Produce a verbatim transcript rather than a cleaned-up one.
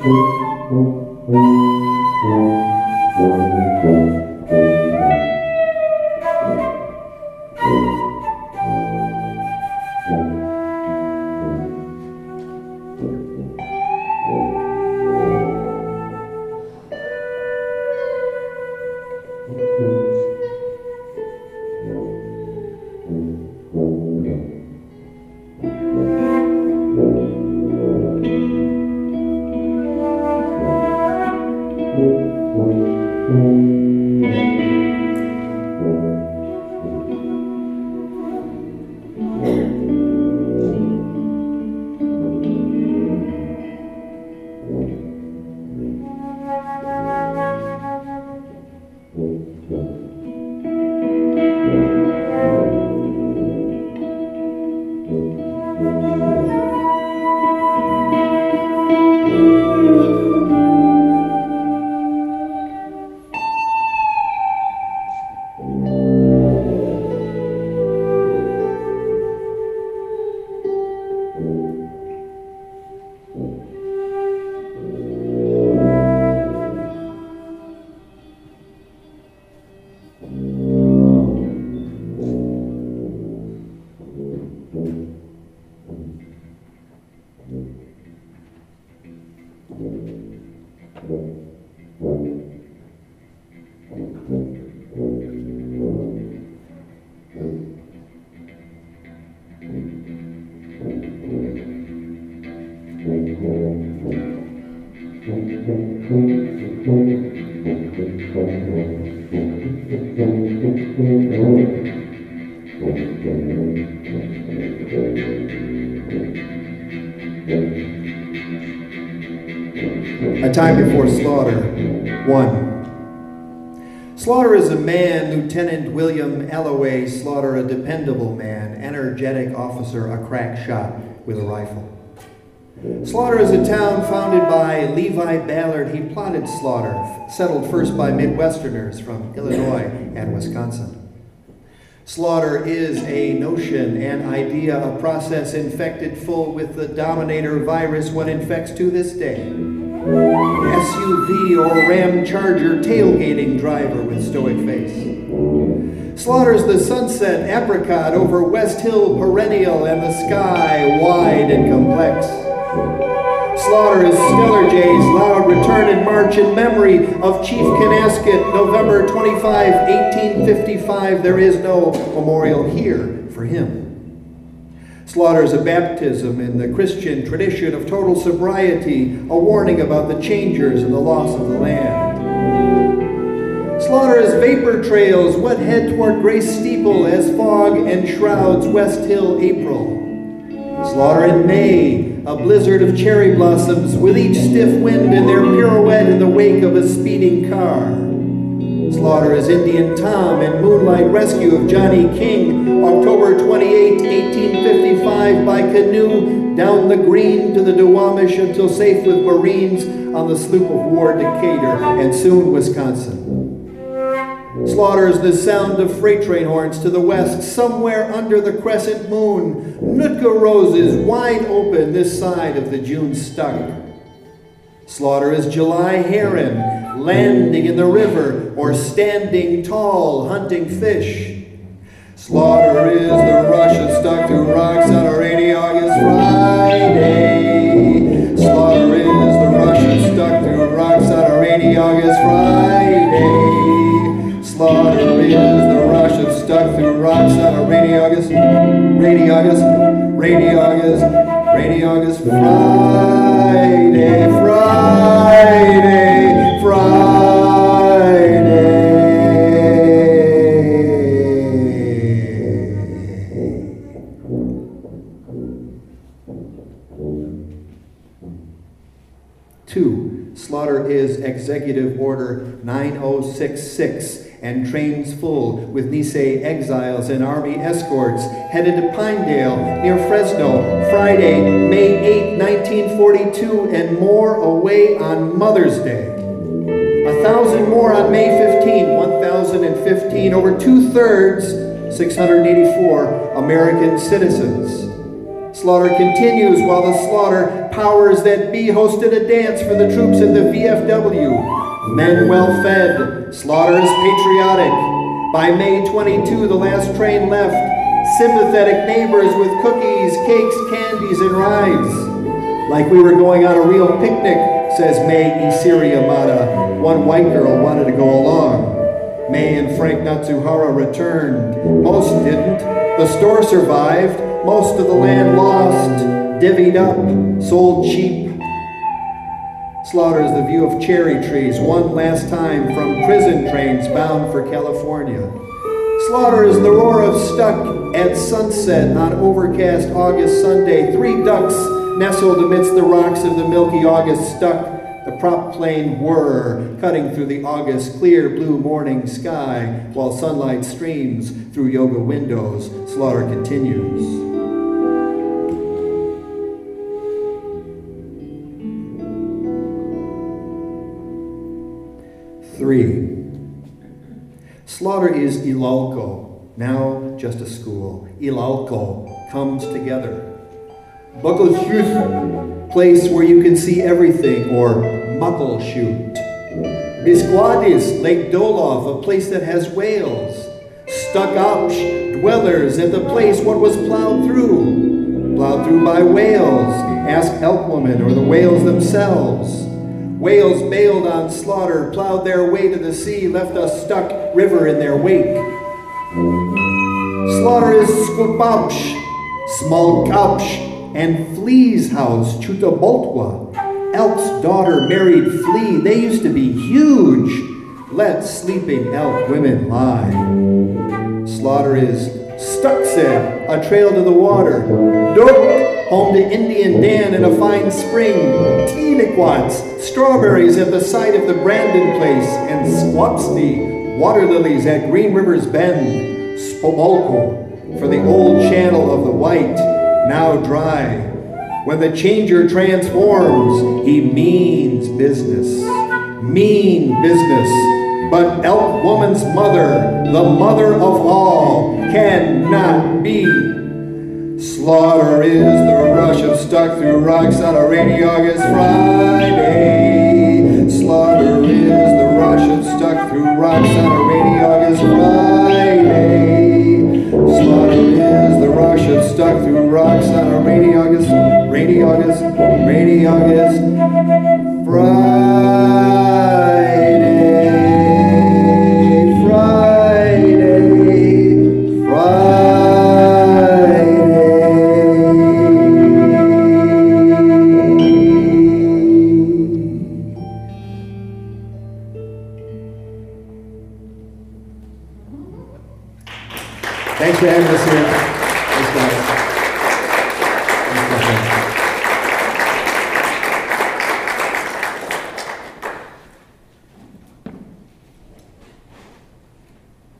A Time Before Slaughter, one. Slaughter is a man, Lieutenant William Alloway Slaughter, a dependable man, energetic officer, a crack shot with a rifle. Slaughter is a town founded by Levi Ballard. He plotted Slaughter, settled first by Midwesterners from Illinois and Wisconsin. Slaughter is a notion, an idea, a process infected full with the dominator virus, one infects to this day. S U V or Ram Charger tailgating driver with stoic face. Slaughters the sunset apricot over West Hill perennial and the sky wide and complex. Slaughter is Stellar J's loud return in march in memory of Chief Canasket, November twenty-fifth, eighteen fifty-five. There is no memorial here for him. Slaughter is a baptism in the Christian tradition of total sobriety, a warning about the changers and the loss of the land. Slaughter is vapor trails, what head toward gray steeple as fog enshrouds West Hill April. Slaughter in May, a blizzard of cherry blossoms with each stiff wind in their pirouette in the wake of a speeding car. Slaughter is Indian Tom and Moonlight Rescue of Johnny King, October twenty-eighth, eighteen fifty-five, by canoe down the Green to the Duwamish until safe with Marines on the sloop of war Decatur and soon Wisconsin. Slaughter is the sound of freight train horns to the west, somewhere under the crescent moon. Nootka roses wide open this side of the June stuck. Slaughter is July heron, landing in the river or standing tall hunting fish. Slaughter is the rush of stuck to rocks on a rainy August Friday. Slaughter is the rush of stuck to rocks on a rainy August Friday. Slaughter is the rush of stuck through rocks on a rainy August, rainy August, rainy August, rainy August Friday, Friday, Friday. Two, Slaughter is Executive Order nine oh six six. And trains full with Nisei exiles and army escorts headed to Pinedale near Fresno, Friday, May eighth, nineteen forty-two, and more away on Mother's Day. A thousand more on May fifteenth, one thousand fifteen, over two-thirds, six hundred eighty-four American citizens. Slaughter continues while the slaughter powers that be hosted a dance for the troops in the V F W. Men well fed, Slaughter is patriotic. By May twenty-second, the last train left. Sympathetic neighbors with cookies, cakes, candies, and rides. Like we were going on a real picnic, says May Isiri Amada. One white girl wanted to go along. May and Frank Natsuhara returned. Most didn't. The store survived. Most of the land lost, divvied up, sold cheap. Slaughter is the view of cherry trees, one last time from prison trains bound for California. Slaughter is the roar of Stuck at sunset on overcast August Sunday. Three ducks nestled amidst the rocks of the milky August Stuck. The prop plane whir, cutting through the August clear blue morning sky, while sunlight streams through yoga windows. Slaughter continues. Three. Slaughter is Ilalco, now just a school. Ilalco comes together. Buckelshoot, place where you can see everything, or Muckleshoot. Bisquadis, Lake Dolof, a place that has whales. Stuckopsh, dwellers at the place what was plowed through. Plowed through by whales, ask Elkwoman or the whales themselves. Whales bailed on Slaughter, plowed their way to the sea, left a stuck river in their wake. Slaughter is Skupopsh, Smolkopsh, and Flea's house, Chutaboltwa. Elk's daughter married Flea. They used to be huge. Let sleeping elk women lie. Slaughter is Stuxed, a trail to the water. Duk, home to Indian Dan in a fine spring. Tealiquats, strawberries at the site of the Brandon place. And Squapsney, water lilies at Green River's Bend. Spomolko, for the old channel of the White, now dry. When the changer transforms, he means business. Mean business. But Elk Woman's mother, the mother of all, cannot be. Slaughter is the rush of Stuck through rocks on a rainy August Friday. Slaughter is the rush of Stuck through rocks on a rainy August Friday. Slaughter is the rush of Stuck through rocks on a rainy August, rainy August, rainy August Friday. Thanks for having us here. Thanks, guys.